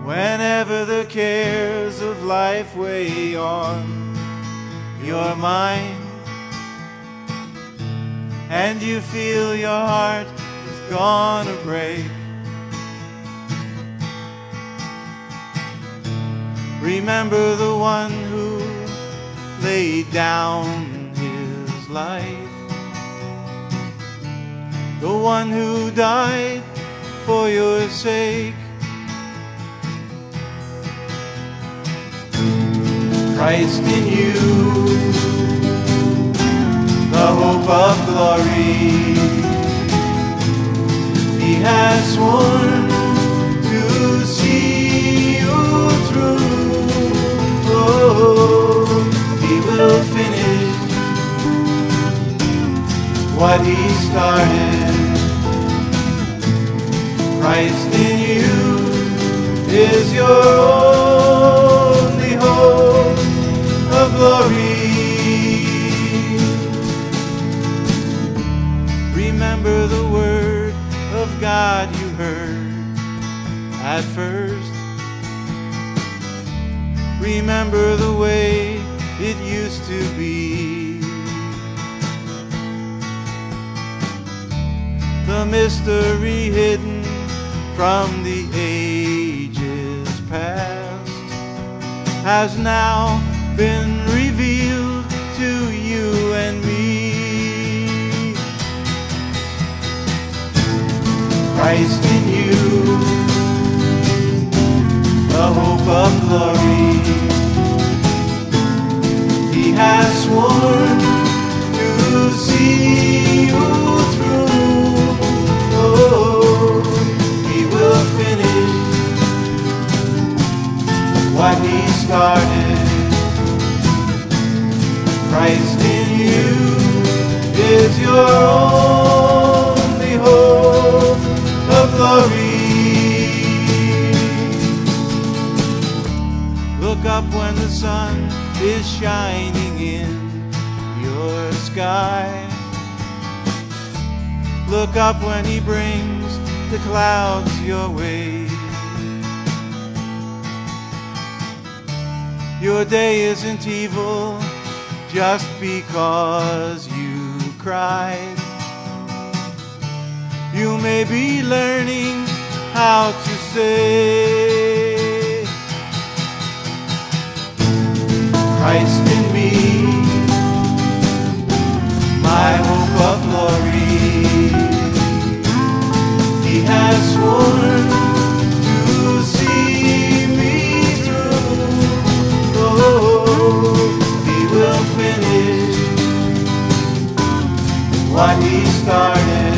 Whenever the cares of life weigh on your mind, and you feel your heart is gonna break, remember the one who laid down his life, the one who died for your sake. Christ in you, the hope of glory. He has sworn to see you through. Oh, he will finish what he started. Christ in you is your only hope of glory. Remember the word of God you heard at first. Remember the way it used to be. The mystery hidden from the ages past has now been revealed to you and me. Christ in you, the hope of glory. He has sworn to see you through. Oh, he will finish what he started. Christ in you is your only hope of glory. Look up when the sun is shining in your sky. Look up when he brings the clouds your way. Your day isn't evil just because you cried. You may be learning how to say, Christ in me, my hope of glory. He has sworn to see me through. Oh, he will finish what he started.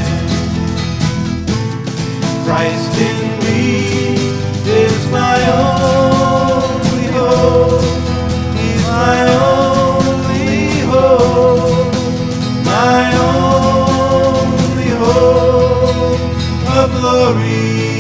Christ in me is my only hope. He's my only hope, my only hope of glory.